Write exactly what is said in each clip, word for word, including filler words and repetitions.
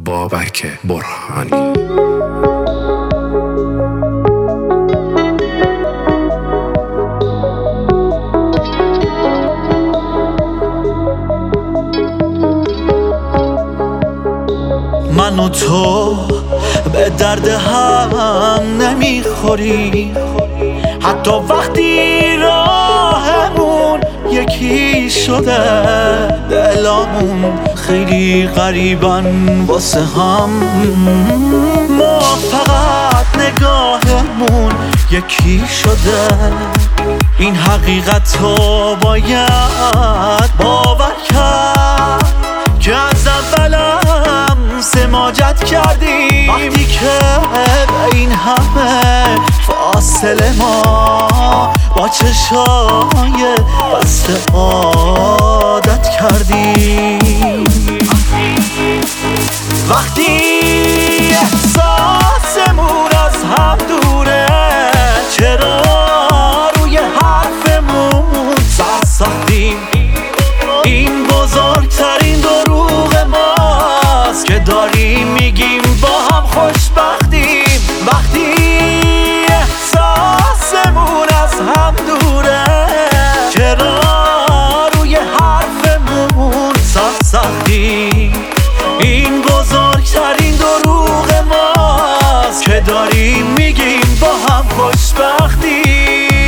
بابک برهانی. من و تو به درد هم نمیخوریم، حتی وقتی راهمون یکی شده. دلامون خیلی غریبن واسه هم، ما فقط نگاهمون یکی شده. این حقیقت رو باید باور کرد که از اولم سماجت کردیم. وقتی که به این همه فاصله ما با چشای بسته عادت کردیم. وقتی احساسمون از هم دوره، چرا روی حرفمون سر ساختیم؟ این بزرگترین دروغ ماست که داریم میگیم با هم خوشبختیم. وقتی احساسمون از هم دوره، چرا روی حرفمون سر ساختیم؟ این بزرگترین دروغ ماست که داریم میگیم با هم خوشبختیم.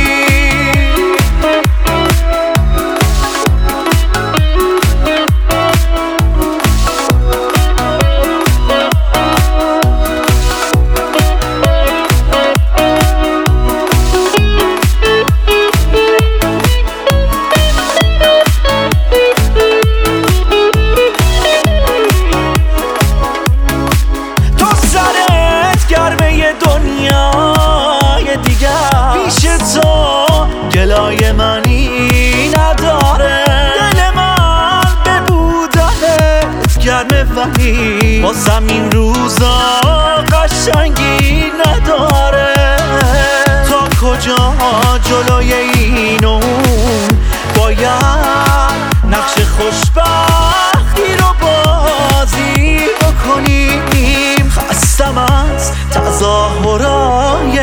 دنیای دیگر پیش تو گلای منی نداره. دل من به بودنت گرمه ولی واسم این روزا قشنگی نداره. تا کجا جلوی این و اون باید نقش خوشبختی رو بازی بکنیم. خستم از تظاهرای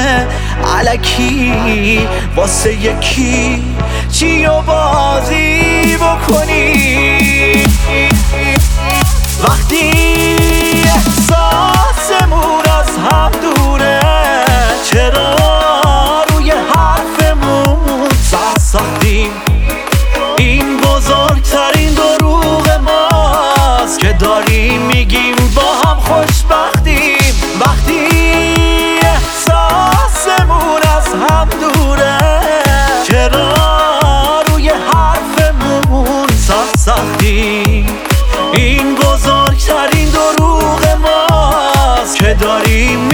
الکی واسه یکی چی و بازی بکنی. وقتی احساسمون از هم دوره، چرا روی حرفمون سر ساختیم؟ این بزرگترین دروغ ماست که داریم میگیم با هم خوشبختیم. وقتی احساسمون از هم دوره، چرا روی حرفمون سر ساختیم؟ این بزرگترین دروغ ماست که داریم